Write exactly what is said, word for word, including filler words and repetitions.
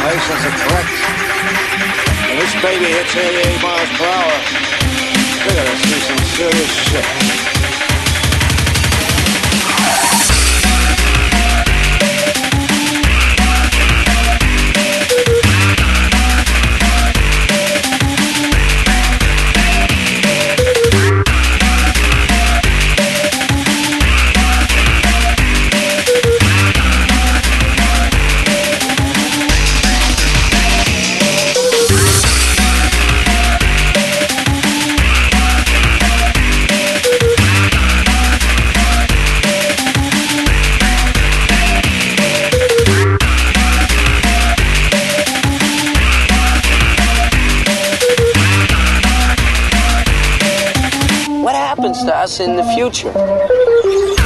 Calculations are correct. When this baby hits eighty-eight miles per hour, we're gonna see some serious shit. What happens to us in the future?